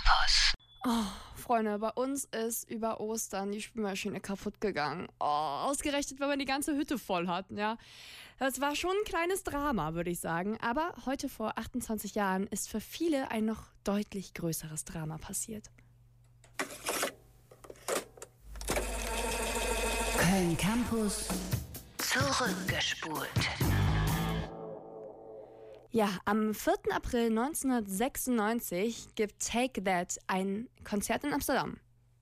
Campus. Oh, Freunde, bei uns ist über Ostern die Spülmaschine kaputt gegangen. Oh, ausgerechnet, wenn man die ganze Hütte voll hat, ja. Das war schon ein kleines Drama, würde ich sagen. Aber heute vor 28 Jahren ist für viele ein noch deutlich größeres Drama passiert. Köln Campus zurückgespult. Ja, am 4. April 1996 gibt Take That ein Konzert in Amsterdam.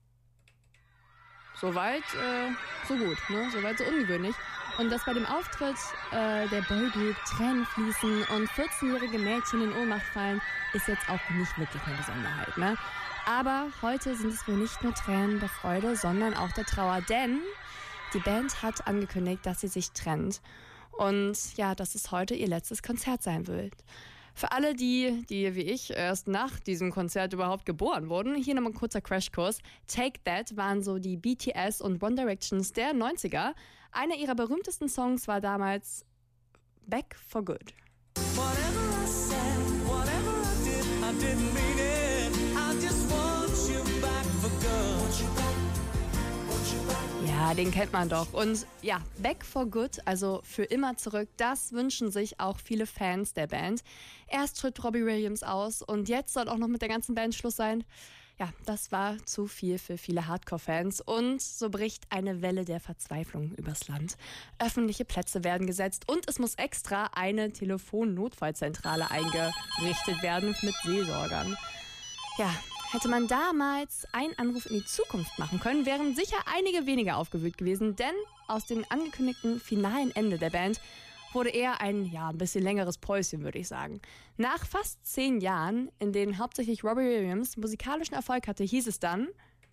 Soweit, so gut, ne? Soweit so ungewöhnlich. Und dass bei dem Auftritt der Boygroup Tränen fließen und 14-jährige Mädchen in Ohnmacht fallen, ist jetzt auch nicht wirklich eine Besonderheit, ne? Aber heute sind es wohl nicht nur Tränen der Freude, sondern auch der Trauer, denn die Band hat angekündigt, dass sie sich trennt. Und ja, dass es heute ihr letztes Konzert sein wird. Für alle, die wie ich erst nach diesem Konzert überhaupt geboren wurden, hier nochmal ein kurzer Crashkurs. Take That waren so die BTS und One Directions der 90er. Einer ihrer berühmtesten Songs war damals Back for Good. Whatever I said, whatever I did, I didn't mean it. I just want you back for good. Want you back, want you back. Ja, den kennt man doch. Und ja, Back for Good, also für immer zurück, das wünschen sich auch viele Fans der Band. Erst tritt Robbie Williams aus und jetzt soll auch noch mit der ganzen Band Schluss sein. Ja, das war zu viel für viele Hardcore-Fans und so bricht eine Welle der Verzweiflung übers Land. Öffentliche Plätze werden gesetzt und es muss extra eine Telefonnotfallzentrale eingerichtet werden mit Seelsorgern. Ja, hätte man damals einen Anruf in die Zukunft machen können, wären sicher einige weniger aufgewühlt gewesen, denn aus dem angekündigten finalen Ende der Band wurde eher ein bisschen längeres Päuschen, würde ich sagen. Nach fast 10 Jahren, in denen hauptsächlich Robbie Williams musikalischen Erfolg hatte, hieß es dann: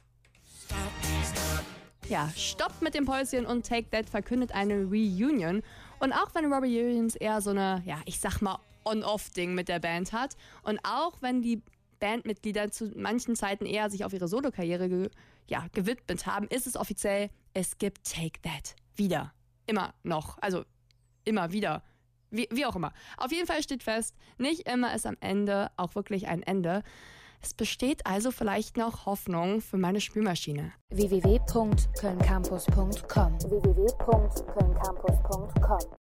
Ja, stoppt mit dem Päuschen und Take That verkündet eine Reunion. Und auch wenn Robbie Williams eher so eine, ich sag mal, On-Off-Ding mit der Band hat und auch wenn die Bandmitglieder zu manchen Zeiten eher sich auf ihre Solokarriere gewidmet haben, ist es offiziell, es gibt Take That wieder. Immer noch. Also immer wieder. Wie auch immer. Auf jeden Fall steht fest, nicht immer ist am Ende auch wirklich ein Ende. Es besteht also vielleicht noch Hoffnung für meine Spülmaschine. www.kölncampus.com